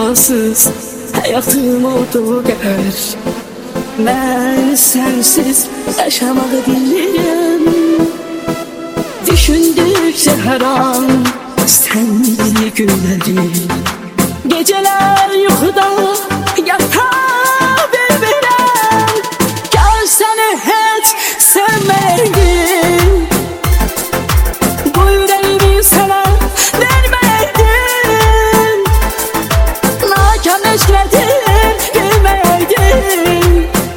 vefasız hayatım oldu qədər. Mən sənsiz yaşamağı bilirəm. Düşündükcə hər an sənli günləri, gecələr yuxuda yata bilmirəm. Gör səni heç sevməydim, bu ürəyimi sənə verməydim. Nakan eşlədim bilməydim.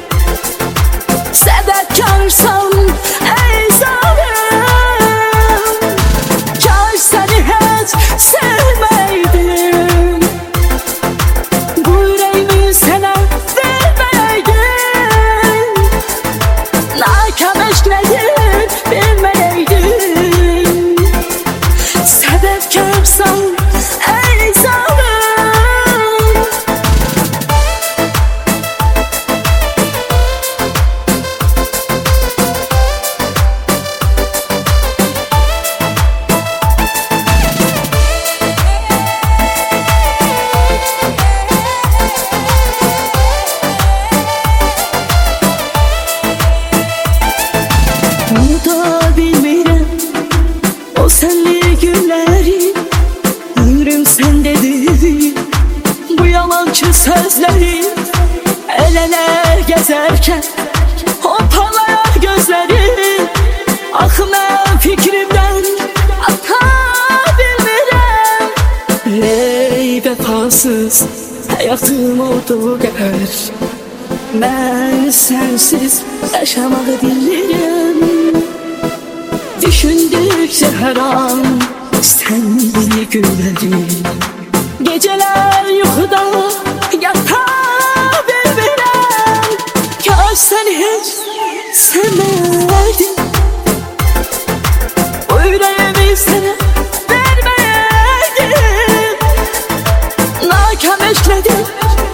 Sədəkarsan ey zalim, gör səni heç sevməydim, bu ürəyimi sənə verməydim. Nakan eşlədim bilməydim. Sədəkarsan ey zalim. Unuda bilmirəm o sənli günləri, ömrüm səndədir bu yalançı sözləri. El-ələ gəzərkən o parlayan gözləri, axı mən fikrimdən ata bilmirəm. Ey vefasız həyatım oldu qədər, mən sənsiz yaşamağı bilirəm. Düşündükcə hər an sənli günləri, gecələr yuxuda yata bilmirəm. Gör səni heç sevməydim, bu ürəyimi sənə verməydim. Nakan eşlədim